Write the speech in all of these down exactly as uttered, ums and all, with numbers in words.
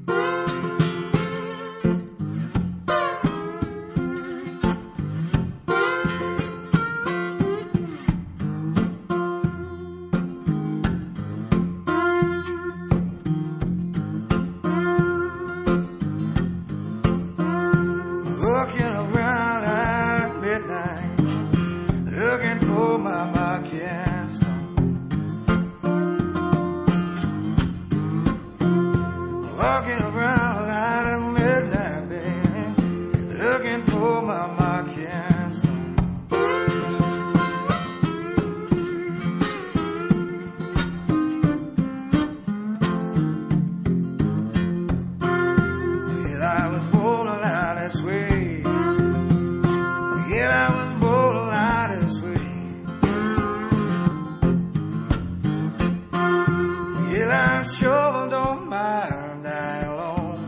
Looking around at midnight, looking for my marking stone. Walking around at midnight, baby, looking for my marking stone. Well, I was born out this way. Yeah, I was born out this way. Yeah, I sure don't mind dying alone.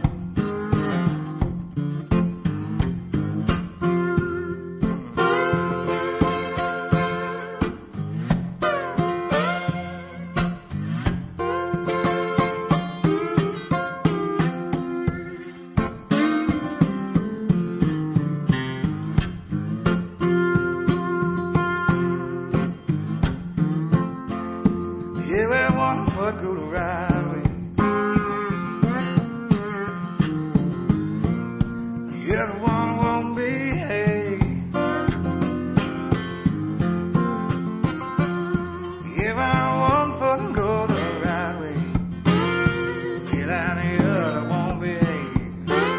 Yeah, well, one foot go the right way. The other one won't behave. If I one foot go the right way, get out the other won't behave.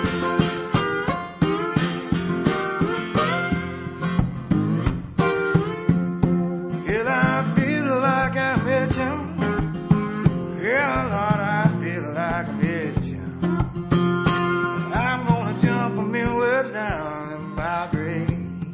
Well, I feel like I'm itching. Yeah, Lord, I feel like I'm itching. I'm gonna jump a midway down in my grave.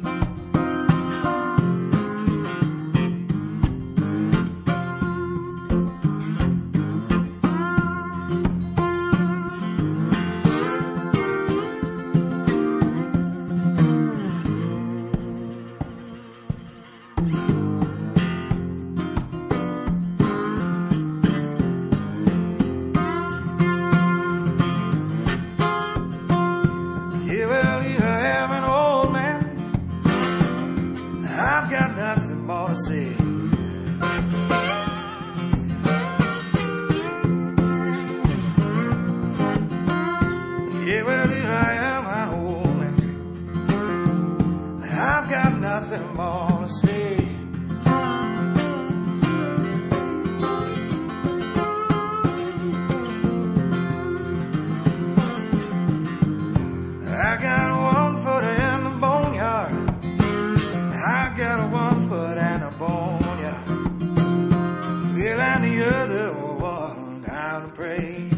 Yeah, well, here I am, an old man. I've got nothing more to say. Yeah, well, here I am, an old man. I've got nothing more to say. I got one foot in the boneyard. I got one foot in the boneyard. Well, and the other one down to pray.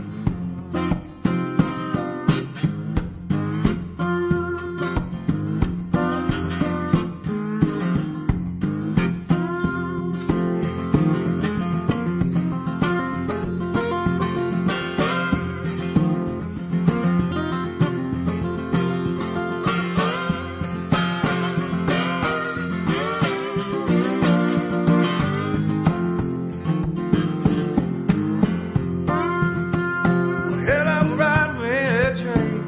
Well, I'm riding with a train.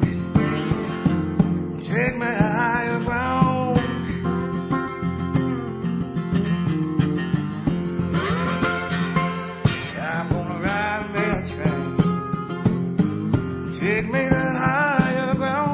Take me higher ground. I'm gonna ride with a train. Take me to higher ground.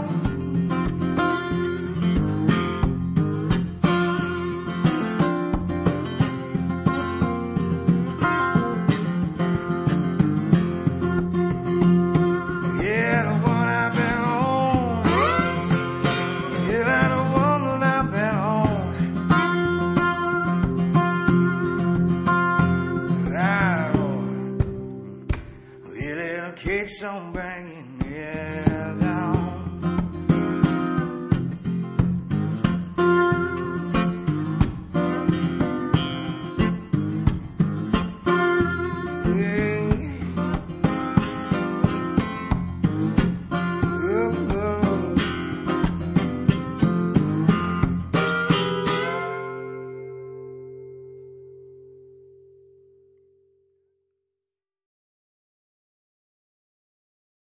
Yeah, the one I've been on. Yeah, the one that I've been on. Right, Lord. Well, it'll keep on bringing me down.